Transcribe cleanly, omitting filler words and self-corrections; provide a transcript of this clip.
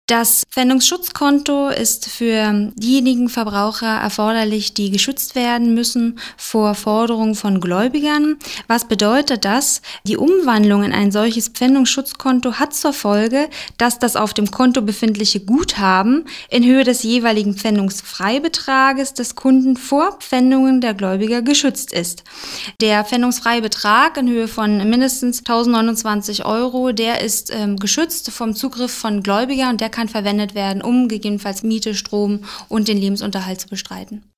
Das Pfändungsschutzkonto ist für diejenigen Verbraucher erforderlich, die geschützt werden müssen vor Forderungen von Gläubigern. Was bedeutet das? Die Umwandlung in ein solches Pfändungsschutzkonto hat zur Folge, dass das auf dem Konto befindliche Guthaben in Höhe des jeweiligen Pfändungsfreibetrages des Kunden vor Pfändungen der Gläubiger geschützt ist. Der pfändungsfreie Betrag in Höhe von mindestens 1.029 €, der ist geschützt vom Zugriff von Gläubigern und der kann verwendet werden, um gegebenenfalls Miete, Strom und den Lebensunterhalt zu bestreiten.